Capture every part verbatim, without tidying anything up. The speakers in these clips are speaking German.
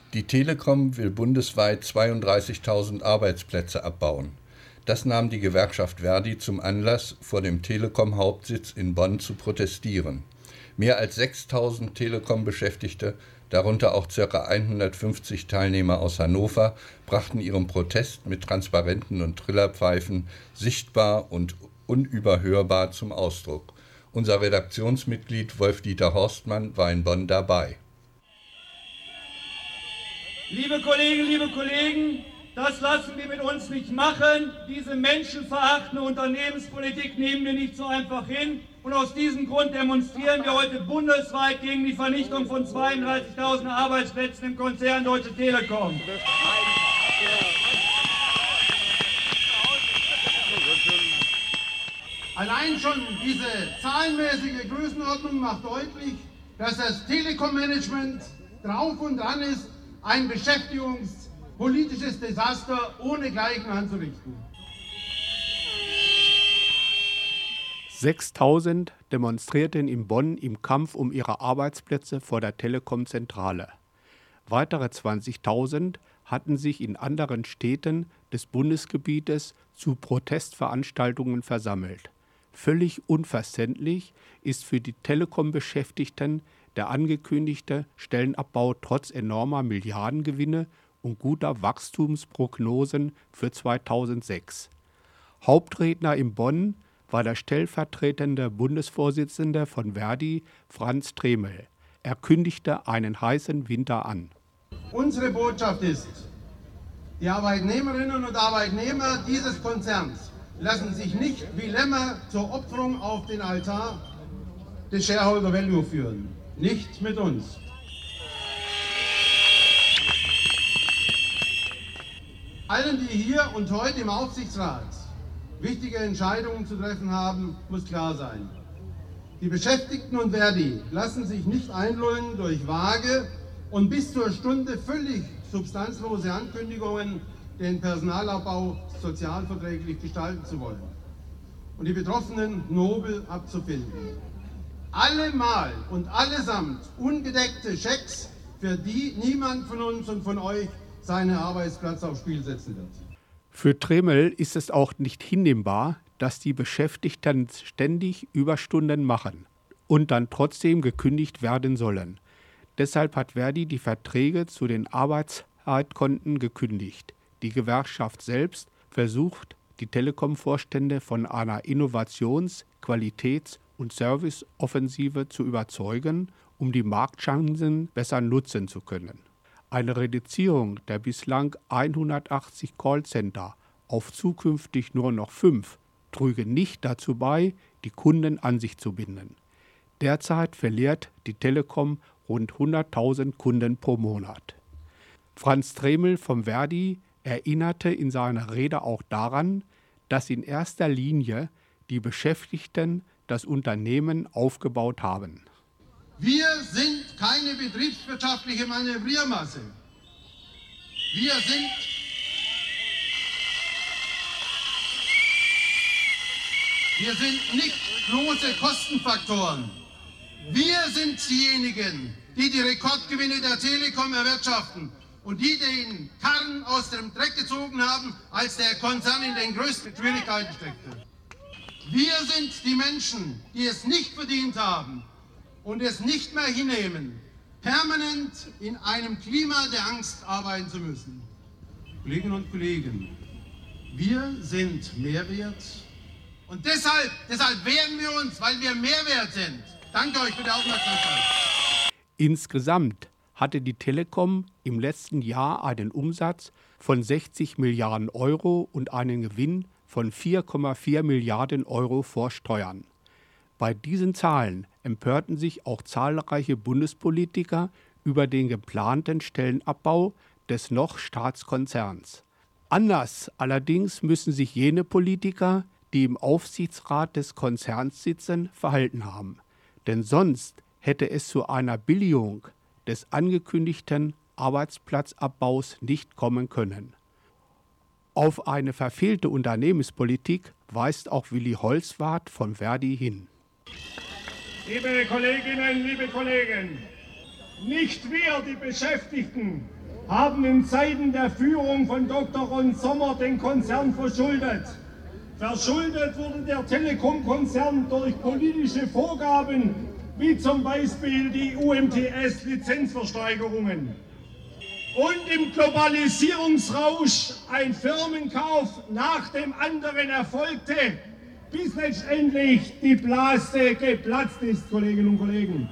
Die Telekom will bundesweit zweiunddreißigtausend Arbeitsplätze abbauen. Das nahm die Gewerkschaft Verdi zum Anlass, vor dem Telekom-Hauptsitz in Bonn zu protestieren. Mehr als sechstausend Telekom-Beschäftigte, darunter auch ca. hundertfünfzig Teilnehmer aus Hannover, brachten ihren Protest mit Transparenten und Trillerpfeifen sichtbar und unüberhörbar zum Ausdruck. Unser Redaktionsmitglied Wolf-Dieter Horstmann war in Bonn dabei. Liebe Kolleginnen, liebe Kollegen, das lassen wir mit uns nicht machen. Diese menschenverachtende Unternehmenspolitik nehmen wir nicht so einfach hin. Und aus diesem Grund demonstrieren wir heute bundesweit gegen die Vernichtung von zweiunddreißigtausend Arbeitsplätzen im Konzern Deutsche Telekom. Allein schon diese zahlenmäßige Größenordnung macht deutlich, dass das Telekom-Management drauf und dran ist, ein beschäftigungspolitisches Desaster ohnegleichen anzurichten. sechstausend demonstrierten in Bonn im Kampf um ihre Arbeitsplätze vor der Telekom-Zentrale. Weitere zwanzigtausend hatten sich in anderen Städten des Bundesgebietes zu Protestveranstaltungen versammelt. Völlig unverständlich ist für die Telekom-Beschäftigten der angekündigte Stellenabbau trotz enormer Milliardengewinne und guter Wachstumsprognosen für zweitausendsechs. Hauptredner in Bonn war der stellvertretende Bundesvorsitzende von Verdi, Franz Tremel. Er kündigte einen heißen Winter an. Unsere Botschaft ist, die Arbeitnehmerinnen und Arbeitnehmer dieses Konzerns lassen sich nicht wie Lämmer zur Opferung auf den Altar des Shareholder Value führen. Nicht mit uns. Allen, die hier und heute im Aufsichtsrat wichtige Entscheidungen zu treffen haben, muss klar sein. Die Beschäftigten und Verdi lassen sich nicht einlullen durch vage und bis zur Stunde völlig substanzlose Ankündigungen, den Personalabbau sozialverträglich gestalten zu wollen und die Betroffenen nobel abzufinden. Allemal und allesamt ungedeckte Schecks, für die niemand von uns und von euch seinen Arbeitsplatz aufs Spiel setzen wird. Für Tremel ist es auch nicht hinnehmbar, dass die Beschäftigten ständig Überstunden machen und dann trotzdem gekündigt werden sollen. Deshalb hat Verdi die Verträge zu den Arbeitszeitkonten gekündigt. Die Gewerkschaft selbst versucht, die Telekom-Vorstände von einer Innovations-, Qualitäts- und Serviceoffensive zu überzeugen, um die Marktchancen besser nutzen zu können. Eine Reduzierung der bislang hundertachtzig Callcenter auf zukünftig nur noch fünf trüge nicht dazu bei, die Kunden an sich zu binden. Derzeit verliert die Telekom rund hunderttausend Kunden pro Monat. Franz Tremel vom Verdi erinnerte in seiner Rede auch daran, dass in erster Linie die Beschäftigten das Unternehmen aufgebaut haben. Wir sind keine betriebswirtschaftliche Manövriermasse. Wir sind Wir sind nicht bloße Kostenfaktoren. Wir sind diejenigen, die die Rekordgewinne der Telekom erwirtschaften und die den Karren aus dem Dreck gezogen haben, als der Konzern in den größten Schwierigkeiten steckte. Wir sind die Menschen, die es nicht verdient haben und es nicht mehr hinnehmen, permanent in einem Klima der Angst arbeiten zu müssen. Kolleginnen und Kollegen, wir sind Mehrwert und deshalb, deshalb wehren wir uns, weil wir Mehrwert sind. Danke euch für die Aufmerksamkeit. Insgesamt hatte die Telekom im letzten Jahr einen Umsatz von sechzig Milliarden Euro und einen Gewinn von vier Komma vier Milliarden Euro vor Steuern. Bei diesen Zahlen empörten sich auch zahlreiche Bundespolitiker über den geplanten Stellenabbau des noch Staatskonzerns. Anders allerdings müssen sich jene Politiker, die im Aufsichtsrat des Konzerns sitzen, verhalten haben. Denn sonst hätte es zu einer Billigung des angekündigten Arbeitsplatzabbaus nicht kommen können. Auf eine verfehlte Unternehmenspolitik weist auch Willi Holzwarth von Verdi hin. Liebe Kolleginnen, liebe Kollegen, nicht wir, die Beschäftigten, haben in Zeiten der Führung von Doktor Ron Sommer den Konzern verschuldet. Verschuldet wurde der Telekom-Konzern durch politische Vorgaben, wie zum Beispiel die U M T S-Lizenzversteigerungen. Und im Globalisierungsrausch ein Firmenkauf nach dem anderen erfolgte, bis letztendlich die Blase geplatzt ist, Kolleginnen und Kollegen.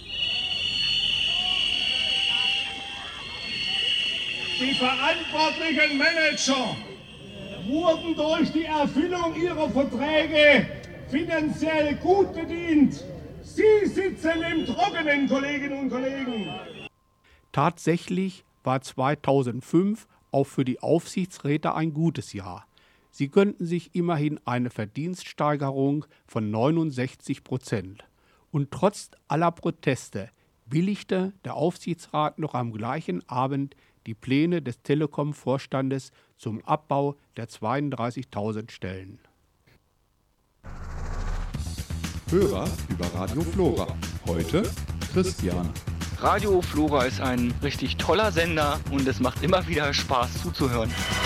Die verantwortlichen Manager wurden durch die Erfüllung ihrer Verträge finanziell gut bedient. Sie sitzen im Trockenen, Kolleginnen und Kollegen. Tatsächlich war zweitausendfünf auch für die Aufsichtsräte ein gutes Jahr. Sie gönnten sich immerhin eine Verdienststeigerung von neunundsechzig Prozent. Und trotz aller Proteste billigte der Aufsichtsrat noch am gleichen Abend die Pläne des Telekom-Vorstandes zum Abbau der zweiunddreißigtausend Stellen. Hörer über Radio Flora. Heute Christian. Radio Flora ist ein richtig toller Sender und es macht immer wieder Spaß zuzuhören.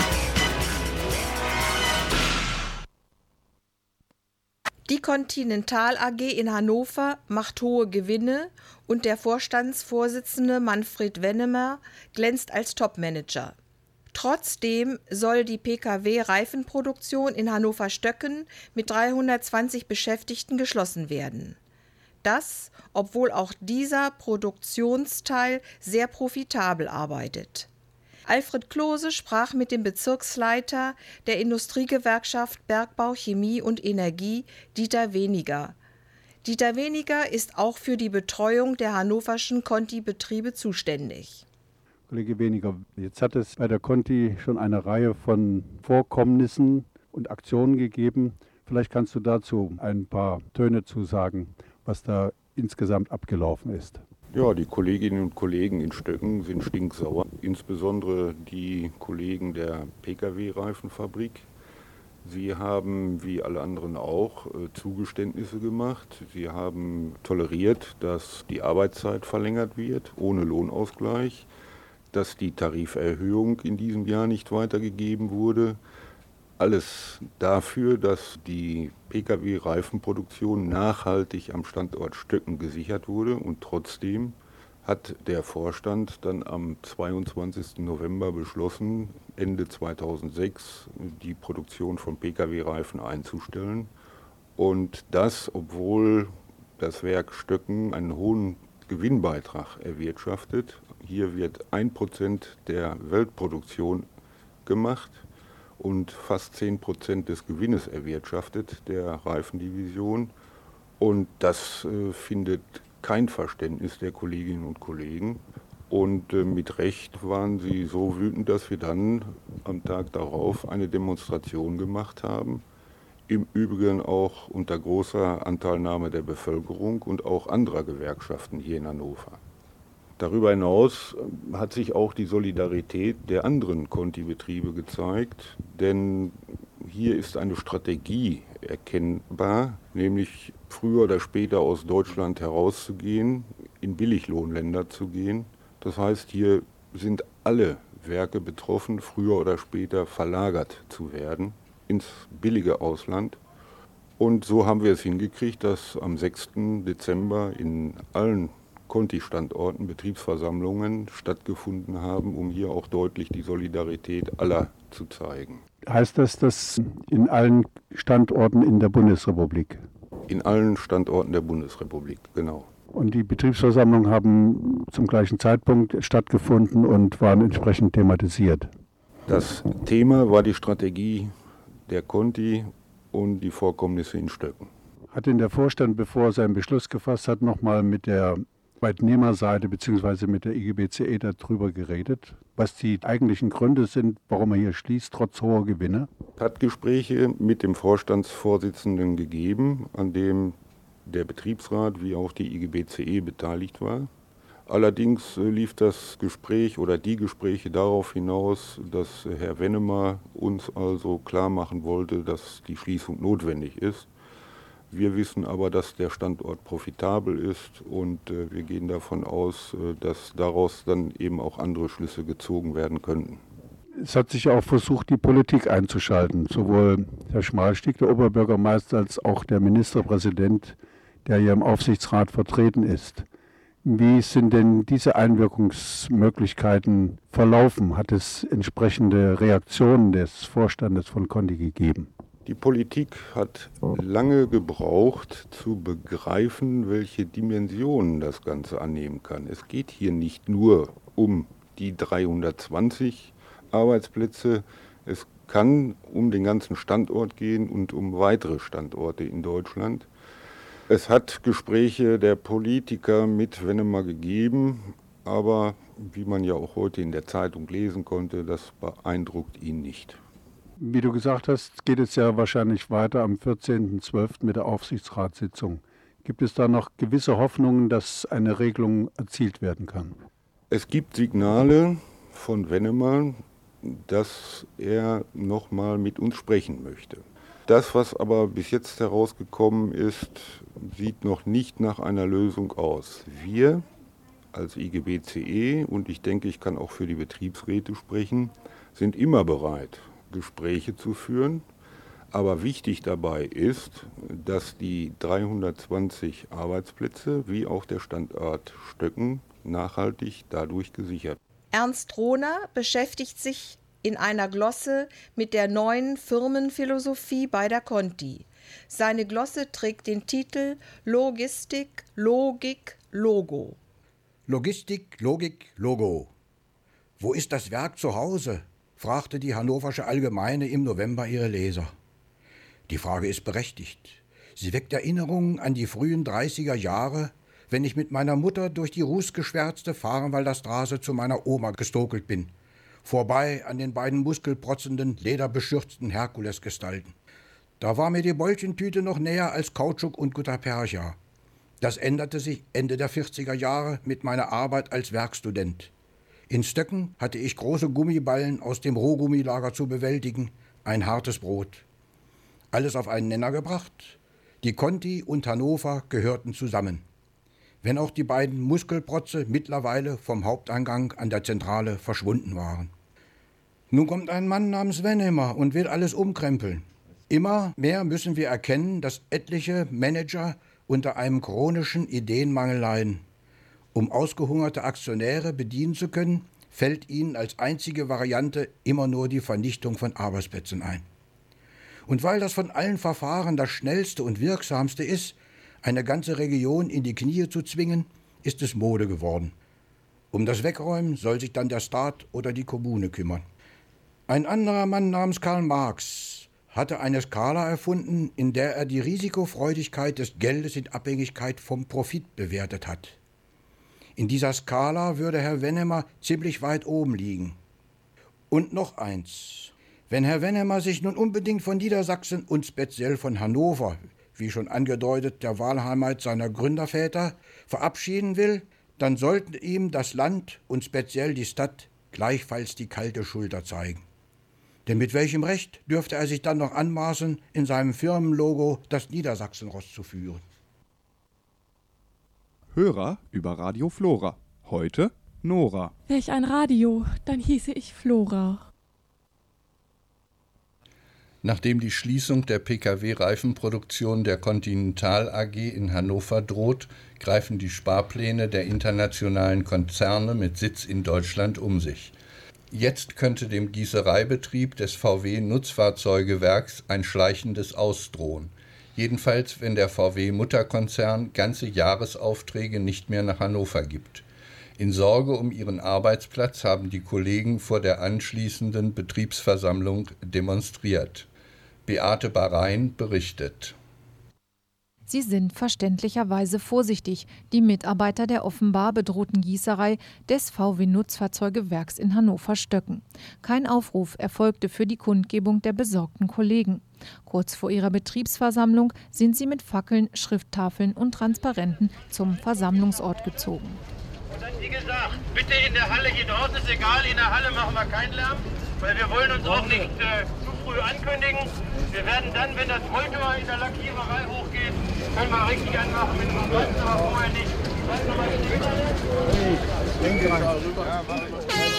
Die Continental A G in Hannover macht hohe Gewinne und der Vorstandsvorsitzende Manfred Wennemer glänzt als Topmanager. Trotzdem soll die P K W-Reifenproduktion in Hannover-Stöcken mit dreihundertzwanzig Beschäftigten geschlossen werden. Das, obwohl auch dieser Produktionsteil sehr profitabel arbeitet. Alfred Klose sprach mit dem Bezirksleiter der Industriegewerkschaft Bergbau, Chemie und Energie, Dieter Weniger. Dieter Weniger ist auch für die Betreuung der hannoverschen Conti-Betriebe zuständig. Kollege Weniger, jetzt hat es bei der Conti schon eine Reihe von Vorkommnissen und Aktionen gegeben. Vielleicht kannst du dazu ein paar Töne zu sagen, was da insgesamt abgelaufen ist. Ja, die Kolleginnen und Kollegen in Stöcken sind stinksauer, insbesondere die Kollegen der P K W-Reifenfabrik. Sie haben, wie alle anderen auch, Zugeständnisse gemacht. Sie haben toleriert, dass die Arbeitszeit verlängert wird, ohne Lohnausgleich, dass die Tariferhöhung in diesem Jahr nicht weitergegeben wurde. Alles dafür, dass die P K W-Reifenproduktion nachhaltig am Standort Stöcken gesichert wurde. Und trotzdem hat der Vorstand dann am zweiundzwanzigsten November beschlossen, Ende zweitausendsechs die Produktion von P K W-Reifen einzustellen. Und das, obwohl das Werk Stöcken einen hohen Gewinnbeitrag erwirtschaftet. Hier wird ein Prozent der Weltproduktion gemacht und fast zehn Prozent des Gewinnes erwirtschaftet, der Reifendivision. Und das äh, findet kein Verständnis der Kolleginnen und Kollegen. Und äh, mit Recht waren sie so wütend, dass wir dann am Tag darauf eine Demonstration gemacht haben. Im Übrigen auch unter großer Anteilnahme der Bevölkerung und auch anderer Gewerkschaften hier in Hannover. Darüber hinaus hat sich auch die Solidarität der anderen Conti-Betriebe gezeigt, denn hier ist eine Strategie erkennbar, nämlich früher oder später aus Deutschland herauszugehen, in Billiglohnländer zu gehen. Das heißt, hier sind alle Werke betroffen, früher oder später verlagert zu werden ins billige Ausland. Und so haben wir es hingekriegt, dass am sechsten Dezember in allen Conti-Standorten Betriebsversammlungen stattgefunden haben, um hier auch deutlich die Solidarität aller zu zeigen. Heißt das, dass in allen Standorten in der Bundesrepublik? In allen Standorten der Bundesrepublik, genau. Und die Betriebsversammlungen haben zum gleichen Zeitpunkt stattgefunden und waren entsprechend thematisiert? Das Thema war die Strategie der Conti und die Vorkommnisse in Stöcken. Hat denn der Vorstand, bevor er seinen Beschluss gefasst hat, nochmal mit der Arbeitnehmerseite bzw. mit der I G B C E darüber geredet, was die eigentlichen Gründe sind, warum er hier schließt, trotz hoher Gewinne? Es hat Gespräche mit dem Vorstandsvorsitzenden gegeben, an dem der Betriebsrat wie auch die I G B C E beteiligt war. Allerdings lief das Gespräch oder die Gespräche darauf hinaus, dass Herr Wennemer uns also klar machen wollte, dass die Schließung notwendig ist. Wir wissen aber, dass der Standort profitabel ist und äh, wir gehen davon aus, äh, dass daraus dann eben auch andere Schlüsse gezogen werden könnten. Es hat sich auch versucht, die Politik einzuschalten. Sowohl Herr Schmalstieg, der Oberbürgermeister, als auch der Ministerpräsident, der hier im Aufsichtsrat vertreten ist. Wie sind denn diese Einwirkungsmöglichkeiten verlaufen? Hat es entsprechende Reaktionen des Vorstandes von Conti gegeben? Die Politik hat lange gebraucht, zu begreifen, welche Dimensionen das Ganze annehmen kann. Es geht hier nicht nur um die dreihundertzwanzig Arbeitsplätze, es kann um den ganzen Standort gehen und um weitere Standorte in Deutschland. Es hat Gespräche der Politiker mit Vennemer gegeben, aber wie man ja auch heute in der Zeitung lesen konnte, das beeindruckt ihn nicht. Wie du gesagt hast, geht es ja wahrscheinlich weiter am vierzehnten zwölften mit der Aufsichtsratssitzung. Gibt es da noch gewisse Hoffnungen, dass eine Regelung erzielt werden kann? Es gibt Signale von Vennemer, dass er noch mal mit uns sprechen möchte. Das, was aber bis jetzt herausgekommen ist, sieht noch nicht nach einer Lösung aus. Wir als I G B C E, und ich denke, ich kann auch für die Betriebsräte sprechen, sind immer bereit, Gespräche zu führen. Aber wichtig dabei ist, dass die dreihundertzwanzig Arbeitsplätze wie auch der Standort Stöcken nachhaltig dadurch gesichert. Ernst Rohner beschäftigt sich in einer Glosse mit der neuen Firmenphilosophie bei der Conti. Seine Glosse trägt den Titel Logistik, Logik, Logo. Logistik, Logik, Logo. Wo ist das Werk zu Hause? Fragte die Hannoversche Allgemeine im November ihre Leser. Die Frage ist berechtigt. Sie weckt Erinnerungen an die frühen dreißiger Jahre, wenn ich mit meiner Mutter durch die rußgeschwärzte Fahrenwalder Straße zu meiner Oma gestokelt bin, vorbei an den beiden muskelprotzenden, lederbeschürzten Herkulesgestalten. Da war mir die Beulchentüte noch näher als Kautschuk und Guttapercha. Das änderte sich Ende der vierziger Jahre mit meiner Arbeit als Werkstudent. In Stöcken hatte ich große Gummiballen aus dem Rohgummilager zu bewältigen, ein hartes Brot. Alles auf einen Nenner gebracht. Die Conti und Hannover gehörten zusammen. Wenn auch die beiden Muskelprotze mittlerweile vom Haupteingang an der Zentrale verschwunden waren. Nun kommt ein Mann namens Vennemer und will alles umkrempeln. Immer mehr müssen wir erkennen, dass etliche Manager unter einem chronischen Ideenmangel leiden. Um ausgehungerte Aktionäre bedienen zu können, fällt ihnen als einzige Variante immer nur die Vernichtung von Arbeitsplätzen ein. Und weil das von allen Verfahren das schnellste und wirksamste ist, eine ganze Region in die Knie zu zwingen, ist es Mode geworden. Um das Wegräumen soll sich dann der Staat oder die Kommune kümmern. Ein anderer Mann namens Karl Marx hatte eine Skala erfunden, in der er die Risikofreudigkeit des Geldes in Abhängigkeit vom Profit bewertet hat. In dieser Skala würde Herr Vennemer ziemlich weit oben liegen. Und noch eins. Wenn Herr Vennemer sich nun unbedingt von Niedersachsen und speziell von Hannover, wie schon angedeutet, der Wahlheimat seiner Gründerväter, verabschieden will, dann sollten ihm das Land und speziell die Stadt gleichfalls die kalte Schulter zeigen. Denn mit welchem Recht dürfte er sich dann noch anmaßen, in seinem Firmenlogo das Niedersachsenross zu führen? Hörer über Radio Flora. Heute Nora. Wäre ich ein Radio, dann hieße ich Flora. Nachdem die Schließung der P K W-Reifenproduktion der Continental A G in Hannover droht, greifen die Sparpläne der internationalen Konzerne mit Sitz in Deutschland um sich. Jetzt könnte dem Gießereibetrieb des V W-Nutzfahrzeugewerks ein schleichendes Aus drohen. Jedenfalls, wenn der V W-Mutterkonzern ganze Jahresaufträge nicht mehr nach Hannover gibt. In Sorge um ihren Arbeitsplatz haben die Kollegen vor der anschließenden Betriebsversammlung demonstriert. Beate Bahrain berichtet. Sie sind verständlicherweise vorsichtig, die Mitarbeiter der offenbar bedrohten Gießerei des V W-Nutzfahrzeugewerks in Hannover-Stöcken. Kein Aufruf erfolgte für die Kundgebung der besorgten Kollegen. Kurz vor ihrer Betriebsversammlung sind sie mit Fackeln, Schrifttafeln und Transparenten zum Versammlungsort gezogen. Wie gesagt, bitte in der Halle, hier draußen ist egal, in der Halle machen wir keinen Lärm, weil wir wollen uns auch nicht äh, zu früh ankündigen. Wir werden dann, wenn das Rolltor in der Lackiererei hochgeht, Können wir richtig anmachen mit dem Ganzen, aber vorher nicht. Bleib nochmal stehen. Denke rein. Ja, warte.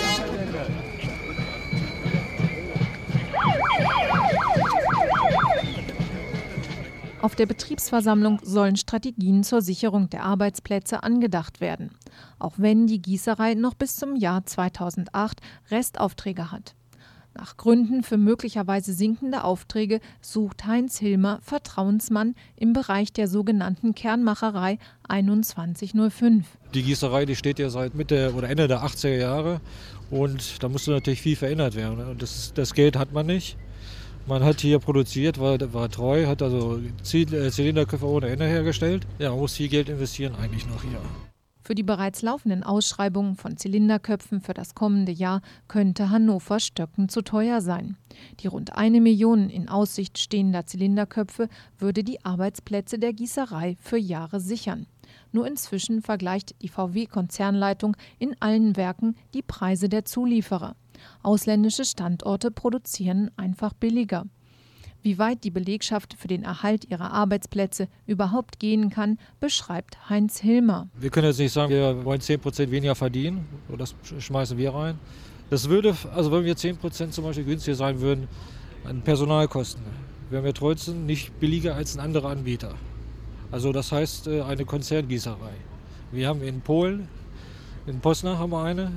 Auf der Betriebsversammlung sollen Strategien zur Sicherung der Arbeitsplätze angedacht werden, auch wenn die Gießerei noch bis zum Jahr zweitausendacht Restaufträge hat. Nach Gründen für möglicherweise sinkende Aufträge sucht Heinz Hilmer Vertrauensmann im Bereich der sogenannten Kernmacherei einundzwanzig null fünf. Die Gießerei, die steht ja seit Mitte oder Ende der achtziger Jahre und da musste natürlich viel verändert werden. Und das, das Geld hat man nicht. Man hat hier produziert, war, war treu, hat also Zylinderköpfe ohne Ende hergestellt. Ja, man muss viel Geld investieren eigentlich noch hier. Für die bereits laufenden Ausschreibungen von Zylinderköpfen für das kommende Jahr könnte Hannover Stöcken zu teuer sein. Die rund eine Million in Aussicht stehender Zylinderköpfe würde die Arbeitsplätze der Gießerei für Jahre sichern. Nur inzwischen vergleicht die V W-Konzernleitung in allen Werken die Preise der Zulieferer. Ausländische Standorte produzieren einfach billiger. Wie weit die Belegschaft für den Erhalt ihrer Arbeitsplätze überhaupt gehen kann, beschreibt Heinz Hilmer. Wir können jetzt nicht sagen, wir wollen zehn Prozent weniger verdienen, das schmeißen wir rein. Das würde, also wenn wir zehn Prozent zum Beispiel günstiger sein würden, an Personalkosten, wären wir trotzdem nicht billiger als ein anderer Anbieter. Also das heißt eine Konzerngießerei. Wir haben in Polen, in Poznań haben wir eine.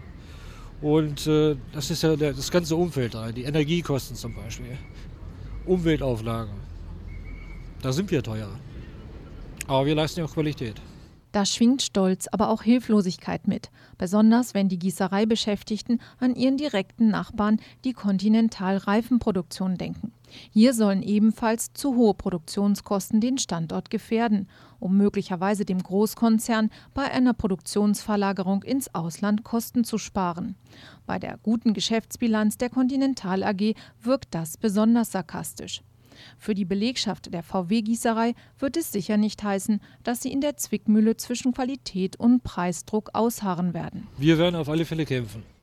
Und äh, das ist ja der, das ganze Umfeld da, die Energiekosten zum Beispiel, Umweltauflagen. Da sind wir teuer. Aber wir leisten ja auch Qualität. Da schwingt Stolz, aber auch Hilflosigkeit mit. Besonders wenn die Gießereibeschäftigten an ihren direkten Nachbarn, die Continental-Reifenproduktion, denken. Hier sollen ebenfalls zu hohe Produktionskosten den Standort gefährden, um möglicherweise dem Großkonzern bei einer Produktionsverlagerung ins Ausland Kosten zu sparen. Bei der guten Geschäftsbilanz der Continental A G wirkt das besonders sarkastisch. Für die Belegschaft der V W-Gießerei wird es sicher nicht heißen, dass sie in der Zwickmühle zwischen Qualität und Preisdruck ausharren werden. Wir werden auf alle Fälle kämpfen.